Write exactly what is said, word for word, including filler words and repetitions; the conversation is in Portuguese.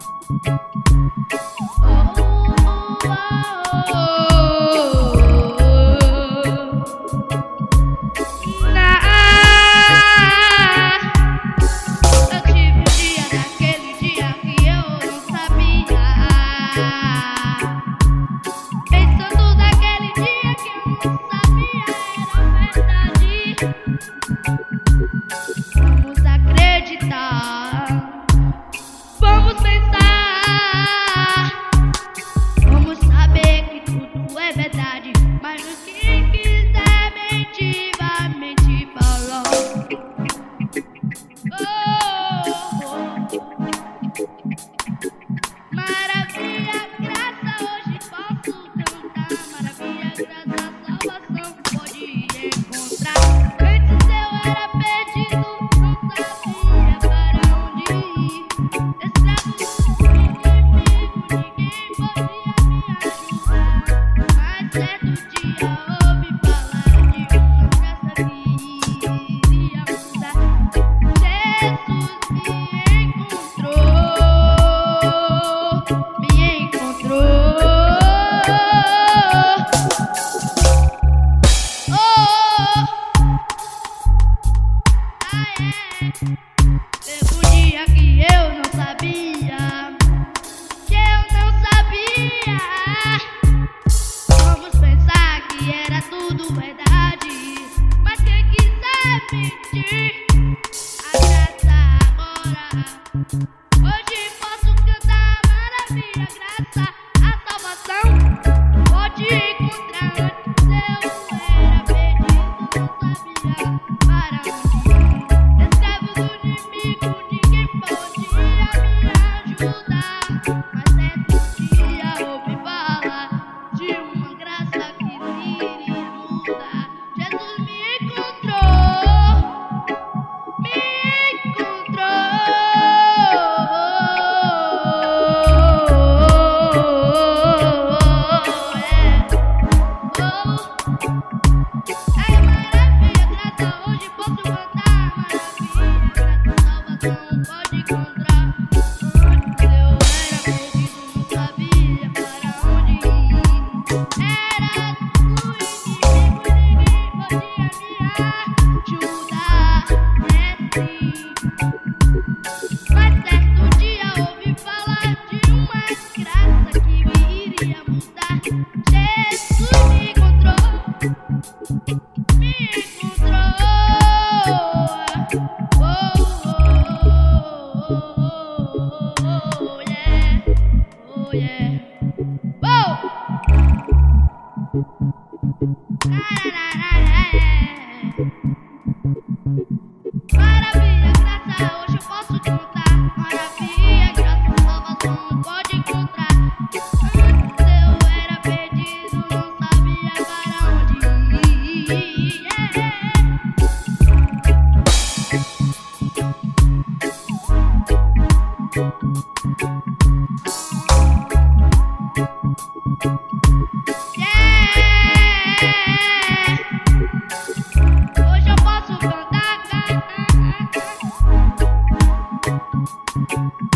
Vamos acreditar, vamos pensar, vamos saber que tudo é verdade. Mas quem quiser mentir, vai mentir para oh, oh. Maravilha, graça, hoje posso cantar. Maravilha, graça, salvação pode encontrar. Antes eu era perdido, não sabia para onde ir. Escravo, inimigo, ninguém podia me ajudar. Mas certo dia ouvi falar de uma graça que iria mudar. Jesus me encontrou, me encontrou. Teve um dia que eu não sabia, que eu não sabia. Vamos pensar que era tudo verdade, mas quem quiser mentir, a graça agora. Hoje posso cantar maravilha, graça, a salvação pode encontrar. Antes eu era perdido, não sabia para onde ir. Escravo do inimigo, ninguém podia me ajudar. Mas certo dia ouvi falar de uma graça que iria mudar. Jesus me encontrou, me encontrou. É maravilha, graça, hoje posso cantar. Maravilha, graça, salvação pode encontrar. Antes eu era perdido, não sabia para onde ir. Era do inimigo, ninguém podia me ajudar. É sim. Mas certo dia ouvi falar de uma graça que iria mudar. Jesus me encontrou, me encontrou. Oh, oh, oh, oh, oh, yeah, oh, yeah. Oh! La, la, la, la, la. Maravilha, graça, hoje eu posso cantar. Maravilha, graça, salvação pode encontrar. Antes eu era perdido, não sabia para onde ir. Yeah. Yeah. Hoje eu posso cantar, cantar, cantar.